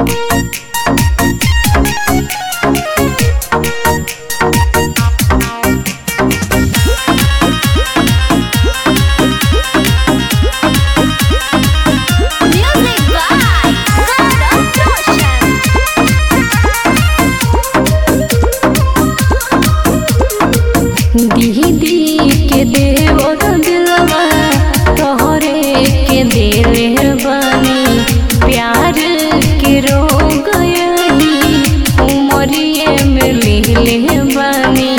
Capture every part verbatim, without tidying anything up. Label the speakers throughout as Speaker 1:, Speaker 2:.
Speaker 1: दीदी के देवर दिलवा तोहरे के दिले बानी प्यार के रोग यही उमरिए में लिहले बानी।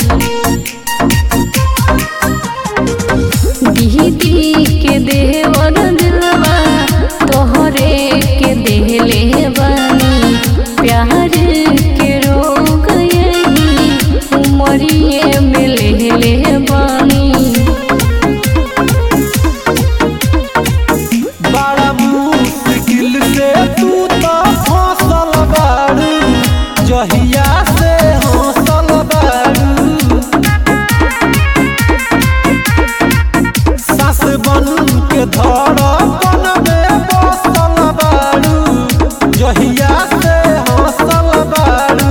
Speaker 1: दीदी के देवर दिलवा तोहरे के दिले बानी प्यार के रोग यही उमरिए में लिहले बानी।
Speaker 2: बड़ा मुश्किल से तू तो हौसल बारू जहिया से हौसल बारू सास बन के धड़कन में बसल बारू जहिया से हौसल बारू।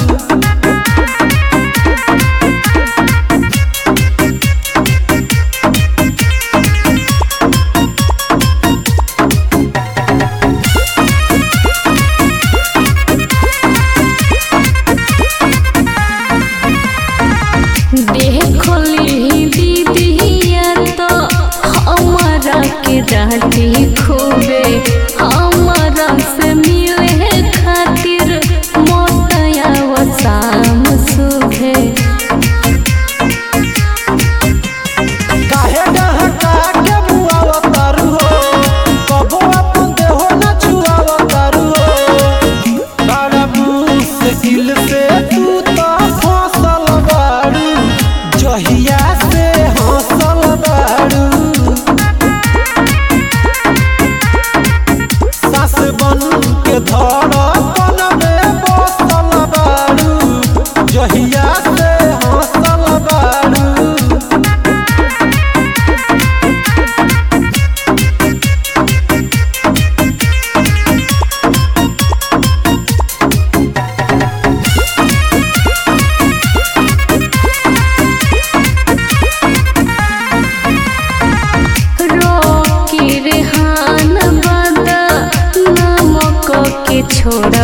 Speaker 1: देखली दीदिया तो हमारा के डांटी खूबे हमारा से मिले खातिर मोतया वो शाम सुबह।
Speaker 2: काहे डहका के मुआवतारू हो कबो अपन देहो न छुआवतारू हो। बड़ा मुश्किल से तू तो हौसल बारू जहिया से हौसल बारू सास बन के धड़कन में बसल बारू जहिया से हौसल बारू।
Speaker 1: रोकी रेहान बदा नमक के छोड़